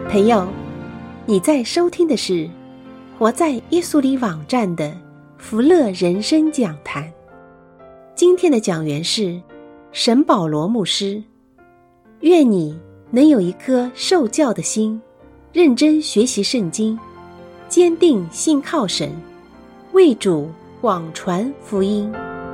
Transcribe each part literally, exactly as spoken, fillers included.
朋友，你在收听的是活在耶稣里网站的福乐人生讲坛。今天的讲员是沈保罗牧师。愿你能有一颗受教的心，认真学习圣经，坚定信靠神，为主广传福音。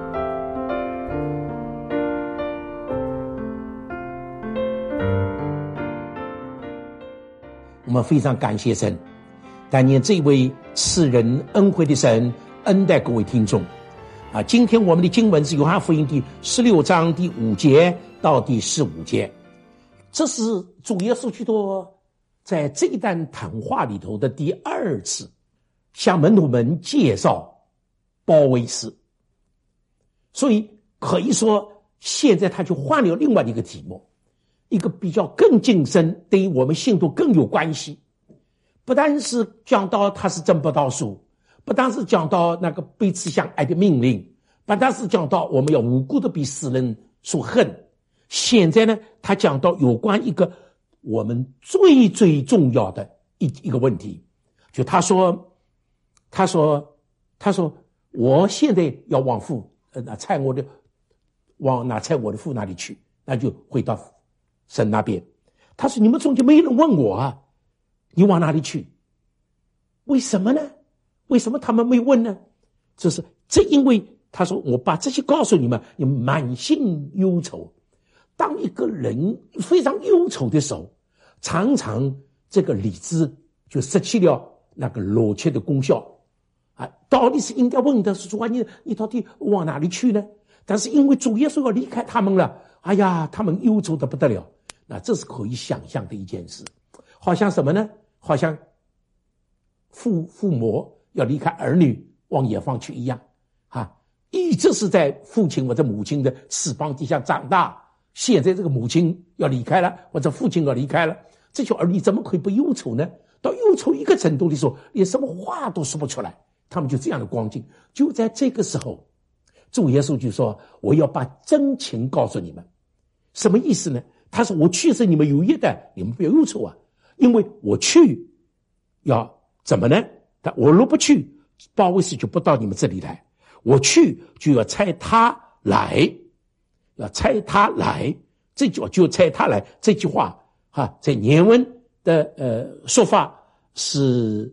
我们非常感谢神，但愿这位赐人恩惠的神恩待各位听众啊！今天我们的经文是约翰福音第十六章第五节到第十五节，这是主耶稣基督在这一段谈话里头的第二次向门徒们介绍保惠师，所以可以说现在他就换了另外一个题目，一个比较更近深，对于我们信徒更有关系。不单是讲到他是真不道术，不单是讲到那个彼此相爱的命令，不单是讲到我们要无辜的比世人所恨。现在呢，他讲到有关一个我们最最重要的一一个问题，就他说，他说，他说，我现在要往父，呃，那差我的，往那差我的父那里去，那就回到神那边。他说：“你们中间没人问我啊，你往哪里去？为什么呢？为什么他们没问呢？这是这因为他说我把这些告诉你们，你们满心忧愁。当一个人非常忧愁的时候，常常这个理智就失去了那个逻辑的功效啊。到底是应该问的是说你你到底往哪里去呢？但是因为主耶稣要离开他们了，哎呀，他们忧愁得不得了。那这是可以想象的一件事，好像什么呢？好像父父母要离开儿女往远方去一样啊！一直是在父亲或者母亲的翅膀底下长大，现在这个母亲要离开了，或者父亲要离开了，这些儿女怎么可以不忧愁呢？到忧愁一个程度的时候，连什么话都说不出来，他们就这样的光景。就在这个时候，主耶稣就说：“我要把真情告诉你们。”什么意思呢？他说：“我去是你们有益的，你们不要忧愁啊，因为我去要怎么呢？但我若不去，保惠师就不到你们这里来。我去就要差他来，要差他来。这句话就差他来这句话哈，在原文的呃说法是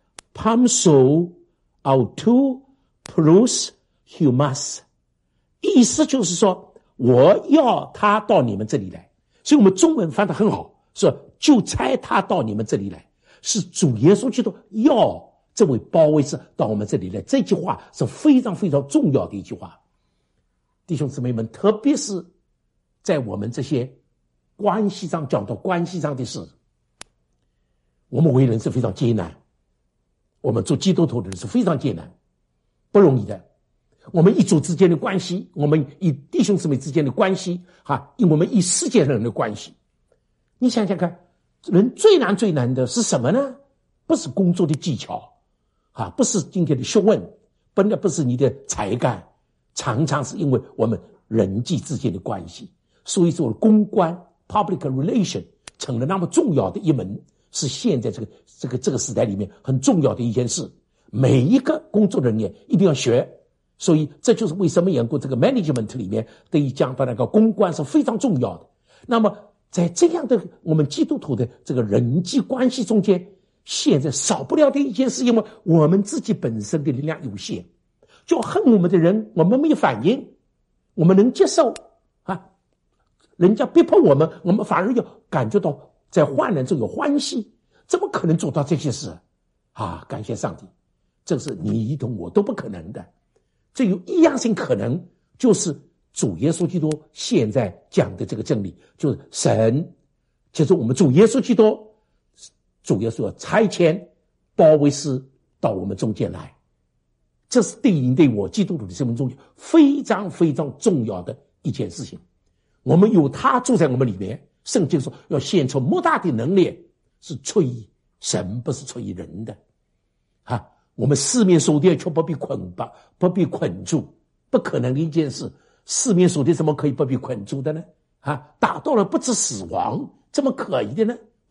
Pamso autou pros humas， 意思就是说我要他到你们这里来。所以我们中文翻得很好，说就差他到你们这里来，是主耶稣基督要这位保惠师到我们这里来。这句话是非常非常重要的一句话。弟兄姊妹们，特别是在我们这些关系上讲到关系上的事，我们为人是非常艰难，我们做基督徒的人是非常艰难，不容易的。我们一族之间的关系，我们与弟兄姊妹之间的关系，哈，我们与世界人的关系，你想想看，人最难最难的是什么呢？不是工作的技巧，啊，不是今天的学问，本来不是你的才干，常常是因为我们人际之间的关系。所以说，公关 （public relation） 成了那么重要的一门，是现在这个这个这个时代里面很重要的一件事。每一个工作人员一定要学。所以这就是为什么研究这个 management 里面对于讲到那个公关是非常重要的。那么在这样的我们基督徒的这个人际关系中间，现在少不了的一件事，因为我们自己本身的力量有限，就恨我们的人我们没有反应，我们能接受啊，人家逼迫我们，我们反而要感觉到在患难中有欢喜，怎么可能做到这些事啊？感谢上帝，这是你同我都不可能的。这有一样性可能，就是主耶稣基督现在讲的这个真理，就是神就是我们主耶稣基督，主耶稣要差遣保惠师到我们中间来，这是对你对我基督徒的生命中非常非常重要的一件事情。我们有他住在我们里面，圣经说要显出莫大的能力，是出于神，不是出于人的啊。我们四面守殿却不被捆绑，不被捆住，不可能的一件事。四面守殿怎么可以不被捆住的呢？啊，打到了不致死亡，怎么可以的呢？不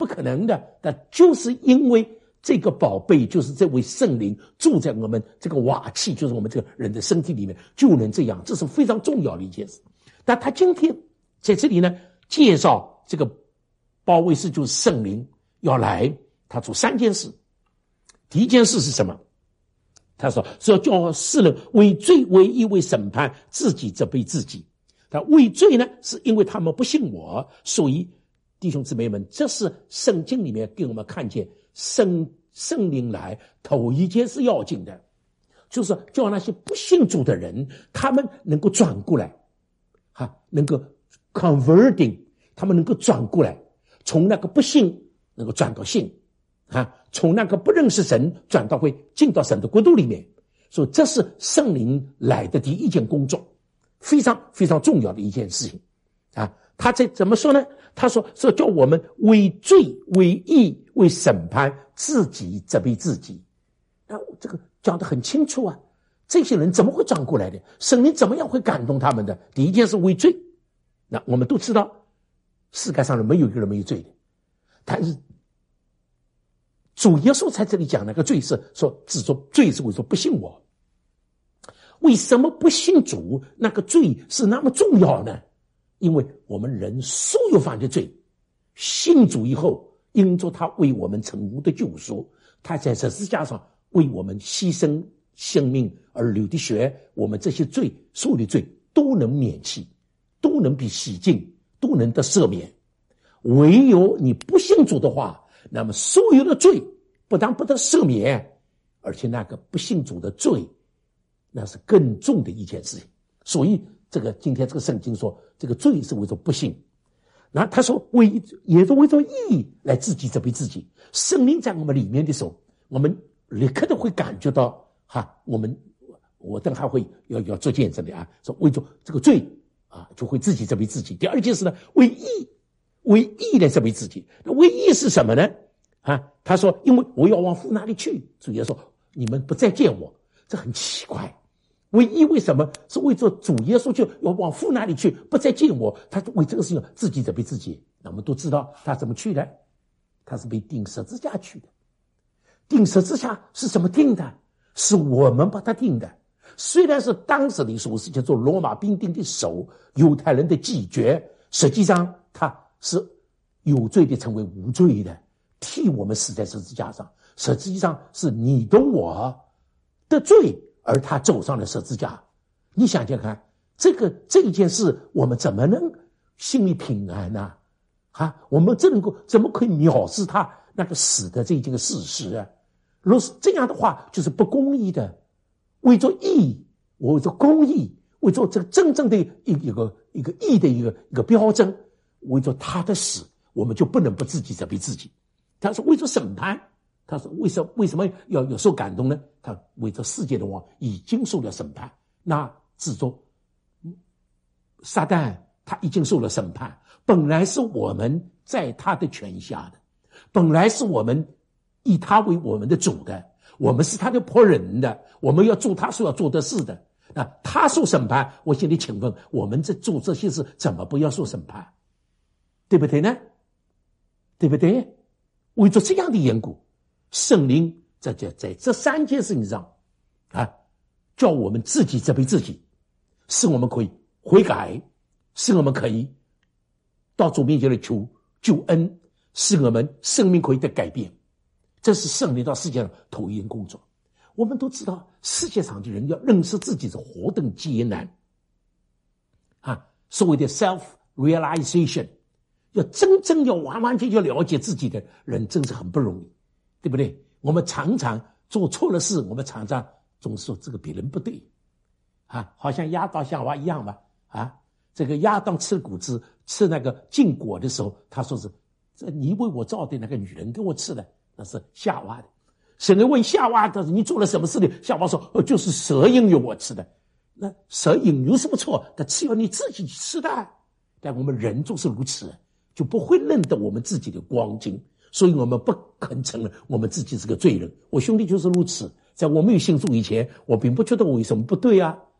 不可能的。但就是因为这个宝贝，就是这位圣灵住在我们这个瓦器，就是我们这个人的身体里面，就能这样，这是非常重要的一件事。但他今天在这里呢，介绍这个保惠师就是圣灵要来，他做三件事。第一件事是什么？他说是要叫世人为罪为义为审判，自己责备自己。他为罪呢，是因为他们不信我，所以弟兄姊妹们，这是圣经里面给我们看见圣圣灵来头一件是要紧的，就是叫那些不信主的人，他们能够转过来，哈，能够 converting， 他们能够转过来，从那个不信能够转到信。啊，从那个不认识神转到会进到神的国度里面，所以这是圣灵来的第一件工作，非常非常重要的一件事情啊。他在怎么说呢？他说是叫我们为罪为义为审判，自己责备自己。那这个讲得很清楚啊，这些人怎么会转过来的？圣灵怎么样会感动他们的？第一件是为罪。那我们都知道世界上人没有一个人没有罪的，但是主耶稣在这里讲那个罪是说，只说罪是为说不信我。为什么不信主？那个罪是那么重要呢？因为我们人所有犯的罪，信主以后，因着他为我们成无的救赎，他在十字架上为我们牺牲生命而流的血，我们这些罪，所有的罪都能免弃，都能被洗净，都能得赦免。唯有你不信主的话，那么所有的罪不但不得赦免，而且那个不信主的罪，那是更重的一件事情。所以这个今天这个圣经说，这个罪是为着不信。那他说为也是为着义来自己责备自己。圣灵在我们里面的时候，我们立刻的会感觉到哈，我们我等还会要要做见证的啊，说为着这个罪啊，就会自己责备自己。第二件事呢，为义为义来责备自己。那为义是什么呢？啊，他说因为我要往父那里去，主耶稣说你们不再见我，这很奇怪。为义为什么？是为着主耶稣就要往父那里去，不再见我，他为这个事情自己责备自己。那我们都知道他怎么去的，他是被钉十字架去的。钉十字架是怎么定的？是我们把他定的。虽然是当时的时候是叫做罗马兵丁的手，犹太人的记决，实际上他是有罪的成为无罪的，替我们死在十字架上。实际上是你懂我的罪，而他走上了十字架。你想想看，这个这一件事我们怎么能心里平安呢？啊，我们怎能够怎么可以藐视他那个死的这一件事实啊？若是这样的话，就是不公义的。为着义，为着公义，为着这个真正的一一个一个义的一个一个标准，为着他的死，我们就不能不自己责备自己。他说为着审判，他说为什么为什么要有受感动呢？他为着世界的王已经受了审判，那自作撒旦他已经受了审判。本来是我们在他的权下的，本来是我们以他为我们的主的，我们是他的仆人的，我们要做他所要做的事的。那他受审判，我现在请问我们在做这些事怎么不要受审判？对不对呢？对不对？为着这样的缘故，圣灵在这在这三件事情上啊，叫我们自己责备自己，使我们可以悔改，使我们可以到主面前来求救恩，使我们生命可以得改变。这是圣灵到世界上头一件工作。我们都知道世界上的人要认识自己是何等艰难啊，所谓的 self realization， 要真正要完完全全了解自己的人真是很不容易，对不对？我们常常做错了事，我们常常总说这个别人不对啊，好像亚当夏娃一样吧。啊，这个亚当吃果子吃那个禁果的时候，他说是这你为我造的那个女人给我吃的，那是夏娃的。神人问夏娃的你做了什么事呢？夏娃说哦，就是蛇引诱我吃的。那蛇引有什么错？它只有你自己吃的。但我们人就是如此，就不会认得我们自己的光景，所以我们不肯承认我们自己是个罪人。我兄弟就是如此，在我没有信主以前，我并不觉得我有什么不对啊，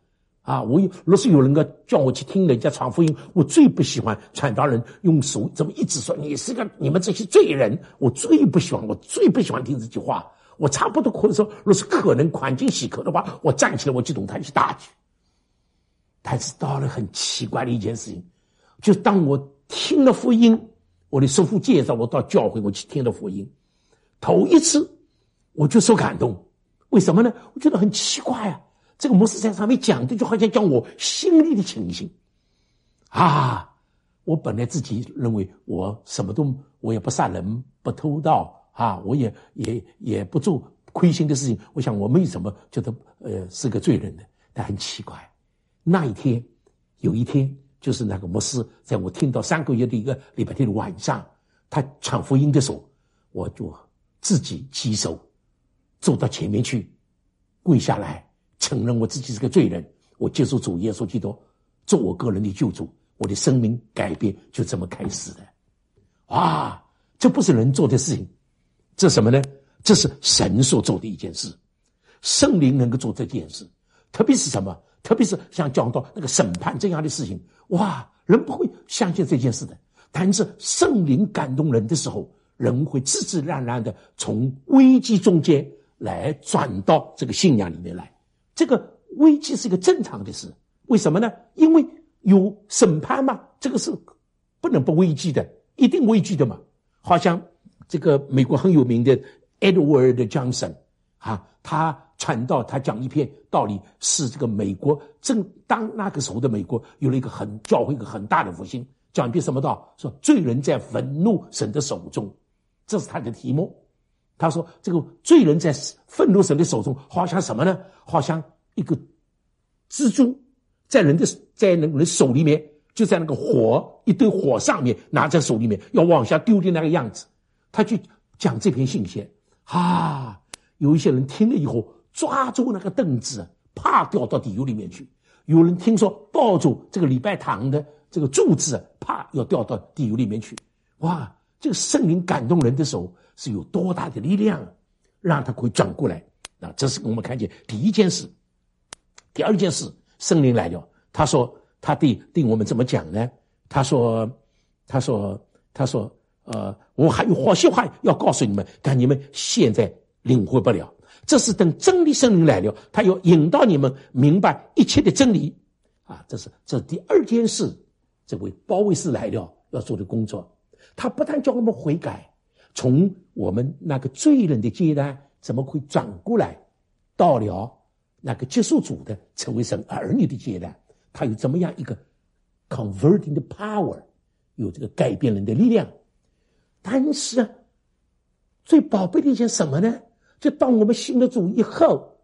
啊，我有若是有人个叫我去听人家传福音，我最不喜欢传道人用手怎么一直说你是个你们这些罪人，我最不喜欢，我最不喜欢听这句话。我差不多或者说，若是可能环境许可的话，我站起来我就同他去打去。但是到了很奇怪的一件事情，就当我听了福音，我的师父介绍我到教会，我去听了福音，头一次我就受感动。为什么呢？我觉得很奇怪啊，这个牧师在上面讲的就好像讲我心里的情形啊。我本来自己认为我什么都，我也不杀人不偷盗啊，我也也也不做亏心的事情，我想我没什么觉得呃是个罪人的。但很奇怪，那一天有一天就是那个牧师在我听到三个月的一个礼拜天的晚上，他传福音的时候，我就自己起手走到前面去，跪下来承认我自己是个罪人，我接受主耶稣基督做我个人的救主，我的生命改变就这么开始的。哇，这不是人做的事情，这什么呢？这是神所做的一件事，圣灵能够做这件事。特别是什么？特别是像讲到那个审判这样的事情，哇，人不会相信这件事的。但是圣灵感动人的时候，人会自自然然的从危机中间来转到这个信仰里面来。这个危机是一个正常的事，为什么呢？因为有审判嘛，这个是不能不危机的，一定危机的嘛。好像这个美国很有名的 Edward Johnson 啊，他传道，他讲一篇道理，是这个美国正当那个时候的美国有了一个很教会一个很大的复兴，讲一篇什么道？说罪人在愤怒神的手中，这是他的题目。他说这个罪人在愤怒神的手中，好像什么呢？好像一个蜘蛛在人的在人的手里面，就在那个火一堆火上面拿在手里面要往下丢的那个样子。他去讲这篇信息啊，有一些人听了以后抓住那个凳子，怕掉到地狱里面去；有人听说抱住这个礼拜堂的这个柱子，怕要掉到地狱里面去。哇，这个圣灵感动人的时候是有多大的力量，让他可以转过来。那这是我们看见第一件事。第二件事，圣灵来了，他说他对对我们怎么讲呢？他说他说他说呃，我还有好些话要告诉你们，但你们现在领会不了。这是等真理圣灵来了，他要引导你们明白一切的真理啊！这是这是第二件事，这位保惠师来了要做的工作。他不但叫我们悔改，从我们那个罪人的阶段怎么会转过来到了那个接受主的成为神儿女的阶段，他有这么样一个 converting 的 power， 有这个改变人的力量。但是啊，最宝贝的一件什么呢？就当我们信了主以后，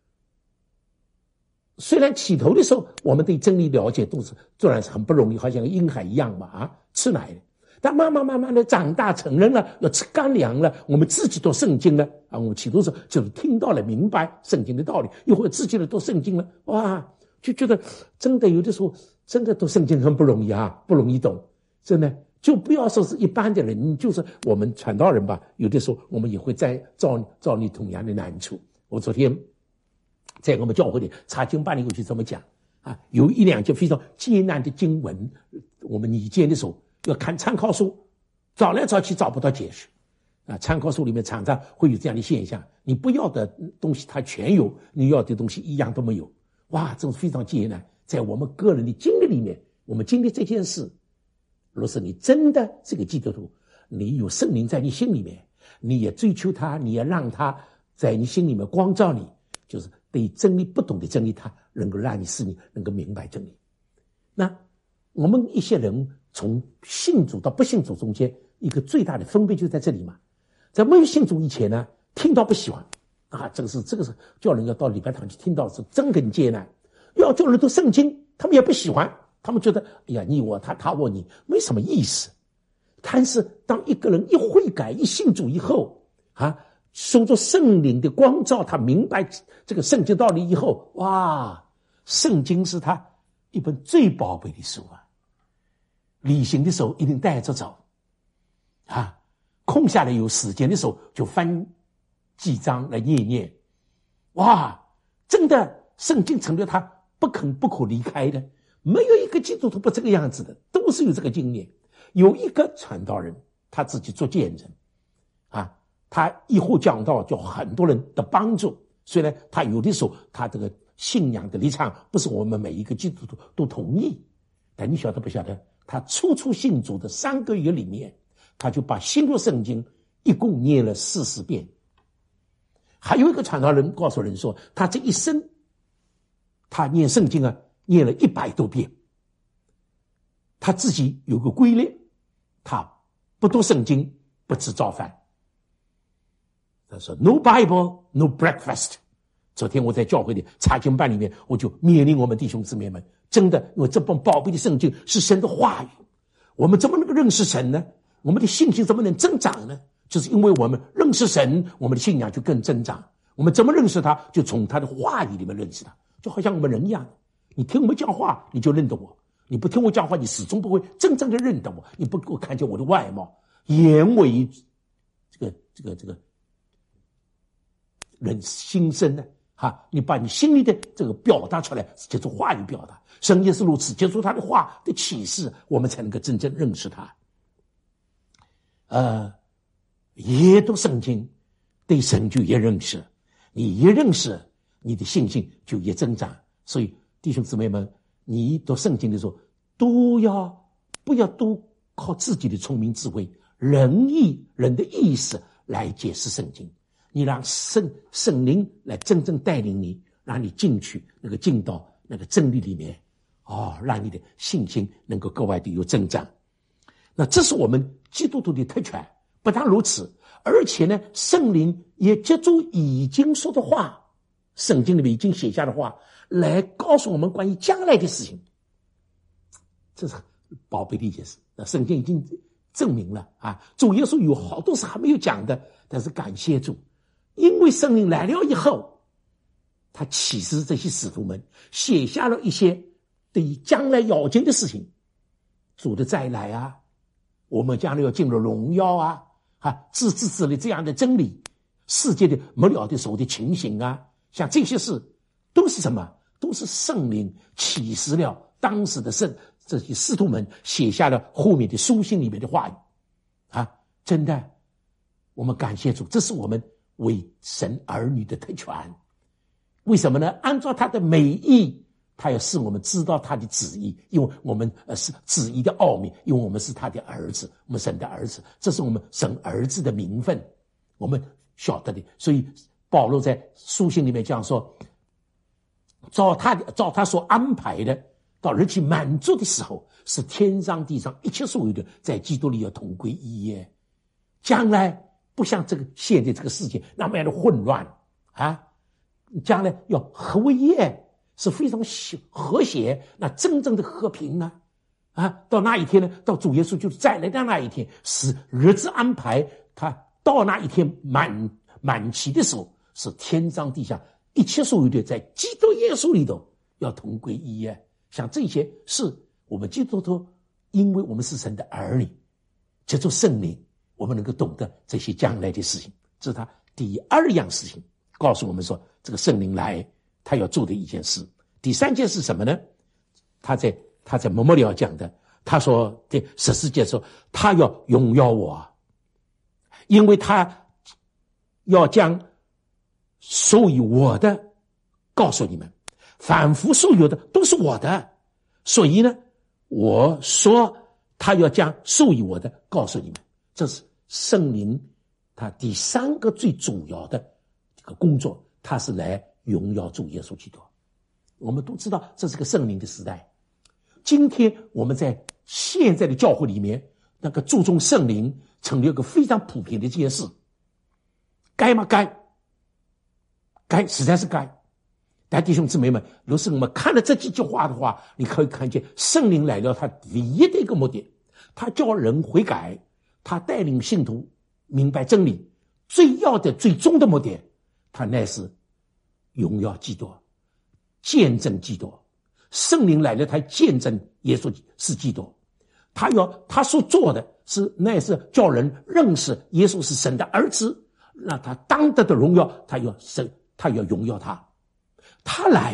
虽然起头的时候我们对真理了解都是自然是很不容易，好像婴孩一样嘛，啊，吃奶的。但慢慢慢慢的长大成人了，要吃干粮了，我们自己读圣经了啊！我们起头时候就是听到了明白圣经的道理，一会儿自己的读圣经了，哇，就觉得真的有的时候真的读圣经很不容易啊，不容易懂，真的。就不要说是一般的人，就是我们传道人吧，有的时候我们也会在遭遭你同样的难处。我昨天在我们教会里查经班里有去这么讲啊，有一两节非常艰难的经文，我们拟见的时候要看参考书，找来找去找不到解释啊。参考书里面常常会有这样的现象，你不要的东西它全有，你要的东西一样都没有。哇，这种非常艰难。在我们个人的经历里面，我们经历这件事，若是你真的是个基督徒，你有圣灵在你心里面，你也追求他，你也让他在你心里面光照你，就是对真理不懂的真理，他能够让你使你能够明白真理。那我们一些人从信主到不信主中间一个最大的分别就在这里嘛。在没有信主以前呢，听到不喜欢啊，这个是这个是叫人要到礼拜堂去听到是真很艰难，要叫人读圣经他们也不喜欢，他们觉得哎呀，你我他他我你没什么意思。但是当一个人一悔改一信主以后啊，受着圣灵的光照，他明白这个圣经道理以后，哇，圣经是他一本最宝贝的书啊，旅行的时候一定带着走啊，空下来有时间的时候就翻几章来念念。哇，真的圣经成了他不肯不可离开的，没有一个基督徒不这个样子的，都是有这个经验。有一个传道人他自己做见证啊，他以后讲到就很多人的帮助，虽然他有的时候他这个信仰的立场不是我们每一个基督徒都同意，但你晓得不晓得，他初初信主的三个月里面，他就把新约圣经一共念了四十遍。还有一个传道人告诉人说，他这一生他念圣经啊，念了一百多遍。他自己有个规律，他不读圣经，不吃早饭。他说 No Bible, no breakfast。 昨天我在教会的查经班里面，我就勉励我们弟兄姊妹们，真的，因为这本宝贝的圣经是神的话语，我们怎么能够认识神呢？我们的信心怎么能增长呢？就是因为我们认识神，我们的信仰就更增长。我们怎么认识他？就从他的话语里面认识他。就好像我们人一样，你听我讲话你就认得我，你不听我讲话你始终不会真正的认得我，你不给我看见我的外貌，言为这个这个这个人心声呢，哈，你把你心里的这个表达出来，接触话语表达，神也是如此，接触他的话的启示，我们才能够真正认识他。呃，越读圣经，对神就越认识，你越认识，你的信心就越增长。所以弟兄姊妹们，你读圣经的时候，都要不要都靠自己的聪明智慧、人意人的意识来解释圣经。你让圣圣灵来真正带领你，让你进去那个进到那个真理里面，哦，让你的信心能够格外的有增长。那这是我们基督徒的特权。不但如此，而且呢，圣灵也借助已经说的话，圣经里面已经写下的话，来告诉我们关于将来的事情。这是宝贝的一件事。那圣经已经证明了啊，主耶稣有好多事还没有讲的，但是感谢主，因为圣灵来了以后，他启示这些使徒们，写下了一些对于将来要紧的事情，主的再来啊，我们将来要进入荣耀啊，啊，自治之类这样的真理，世界的末了的时候的情形啊，像这些事都是什么？都是圣灵启示了当时的圣这些使徒们写下了后面的书信里面的话语啊，真的，我们感谢主，这是我们为神儿女的特权。为什么呢？按照他的美意，他要使我们知道他的旨意，因为我们呃是旨意的奥秘，因为我们是他的儿子，我们神的儿子，这是我们神儿子的名分，我们晓得的。所以保罗在书信里面讲说，照他的照他所安排的，到日期满足的时候，是天上地上一切所有的在基督里要同归一耶。将来不像这个现在这个世界那么样的混乱啊，将来要合为一，是非常和谐，那真正的和平啊啊！到那一天呢，到主耶稣就是再来的那一天，是日子安排，他到那一天满满期的时候，是天上地下一切所有的在基督耶稣里头要同归一耶。像这些是我们基督徒，因为我们是神的儿女，借助圣灵，我们能够懂得这些将来的事情。这是他第二样事情，告诉我们说，这个圣灵来，他要做的一件事。第三件是什么呢？他在他在末了讲的，他说在十四节说，他要荣耀我，因为他要将属于我的告诉你们，凡夫所有的都是我的，所以呢，我说他要将属于我的告诉你们。这是圣灵他第三个最主要的这个工作，他是来荣耀主耶稣基督。我们都知道这是个圣灵的时代，今天我们在现在的教会里面，那个注重圣灵成了一个非常普遍的这件事。该吗？该，该，实在是该。但弟兄姊妹们，如果我们看了这几句话的话，你可以看见圣灵来了，他唯一的一个目的，他叫人悔改，他带领信徒明白真理，最要的最终的目的，他乃是荣耀基督，见证基督。圣灵来了，他见证耶稣是基督，他要他所做的是乃是叫人认识耶稣是神的儿子，那他当得的荣耀，他要神，他要荣耀他。他来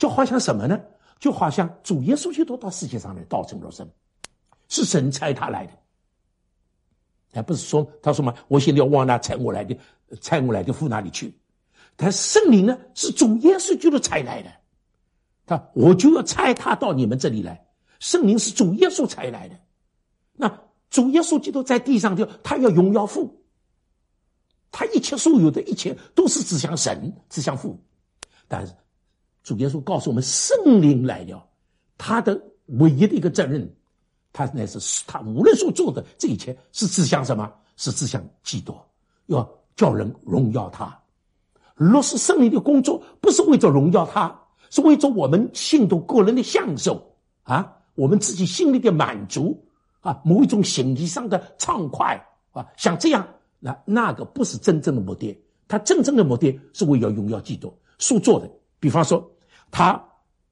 就好像什么呢？就好像主耶稣基督到世界上来道成肉身，是神差他来的。他不是说他说嘛，我现在要往那差我来的差我来的父那里去。但圣灵呢，是主耶稣基督差来的。他我就要差他到你们这里来。圣灵是主耶稣差来的。那主耶稣基督在地上就他要荣耀父，他一切所有的一切都是指向神，指向父。但是主耶稣告诉我们，圣灵来了，他的唯一的一个责任，他乃是他无论所做的这一切是指向什么？是指向基督，要叫人荣耀他。若是圣灵的工作不是为着荣耀他，是为着我们信徒个人的享受啊，我们自己心里的满足啊，某一种心理上的畅快啊，像这样，那那个不是真正的目的。他真正的目的是为了荣耀基督所做的。比方说，他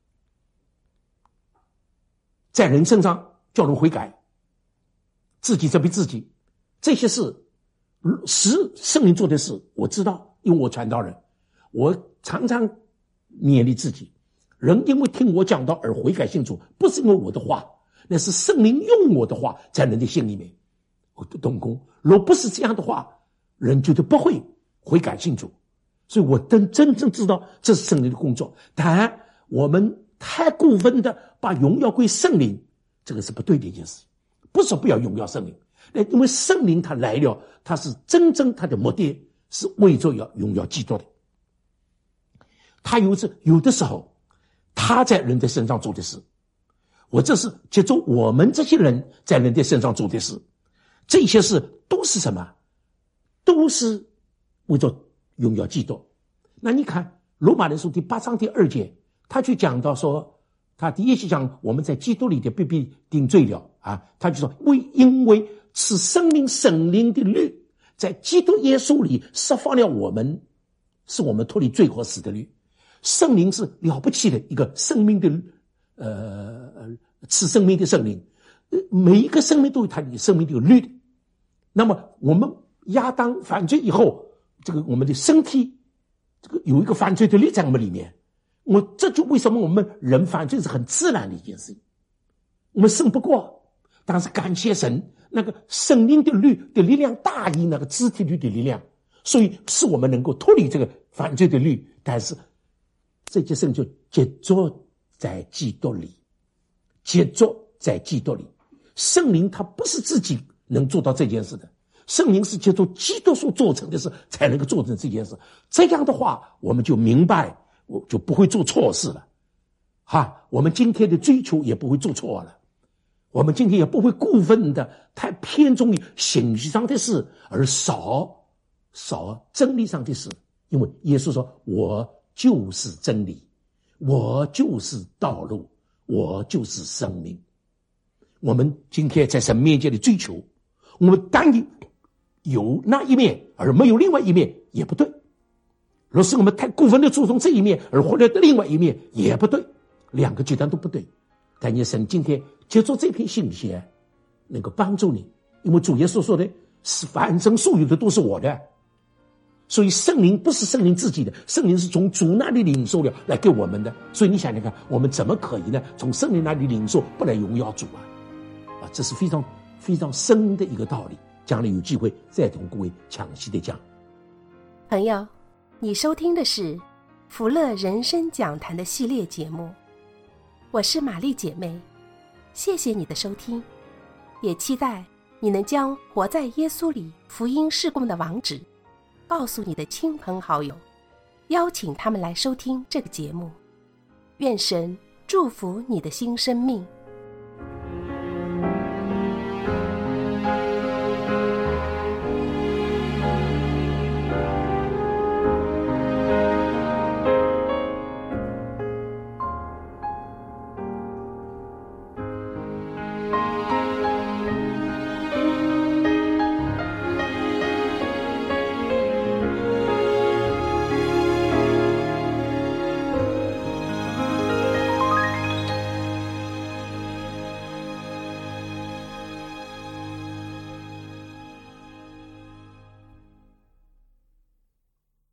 在人身上叫人悔改，自己责备自己，这些事是圣灵做的事，我知道。因为我传道人，我常常勉励自己，人因为听我讲道而悔改信主，不是因为我的话，那是圣灵用我的话在人的心里面我的动工。若不是这样的话，人绝对不会悔改信主。所以我真真正知道这是圣灵的工作。但我们太过分的把荣耀归圣灵，这个是不对的一件事。不是不要荣耀圣灵，因为圣灵他来了，他是真正他的目的是为着要荣耀基督的。他有着有的时候他在人的身上做的事，我这是接着我们这些人在人的身上做的事，这些事都是什么？都是为着荣耀基督。那你看罗马人书第八章第二节，他就讲到说，他第一节讲我们在基督里的必被定罪了啊，他就说为因为是生命圣灵的律在基督耶稣里释放了我们，是我们脱离罪和死的律。圣灵是了不起的一个生命的呃赐生命的圣灵，每一个生命都有它的生命的律的。那么我们亚当犯罪以后，这个我们的身体这个有一个犯罪的律在我们里面，我这就为什么我们人犯罪是很自然的一件事情，我们胜不过。但是感谢神，那个圣灵的律的力量大于那个肢体律的力量，所以使我们能够脱离这个犯罪的律。但是这件事情就结着在基督里，结着在基督里。圣灵他不是自己能做到这件事的，圣灵是借助基督所做成的事才能够做成这件事。这样的话我们就明白，我就不会做错事了哈，我们今天的追求也不会做错了，我们今天也不会过分的太偏重于形式上的事，而少少真理上的事。因为耶稣说，我就是真理，我就是道路，我就是生命。我们今天在神面前的追求，我们单有那一面而没有另外一面也不对，若是我们太过分的注重这一面而忽略的另外一面也不对，两个极端都不对。但愿神今天接受这篇信息能够帮助你，因为主耶稣说的是凡生所有的都是我的，所以圣灵不是圣灵自己的，圣灵是从主那里领受了来给我们的。所以你想想看，我们怎么可以呢从圣灵那里领受不来荣耀主啊？啊，这是非常非常深的一个道理，将来有机会再同各位详细的讲。 朋友，你收听的是福乐人生讲坛的系列节目，我是玛丽姐妹，谢谢你的收听，也期待你能将活在耶稣里福音事工的网址告诉你的亲朋好友，邀请他们来收听这个节目。愿神祝福你的新生命。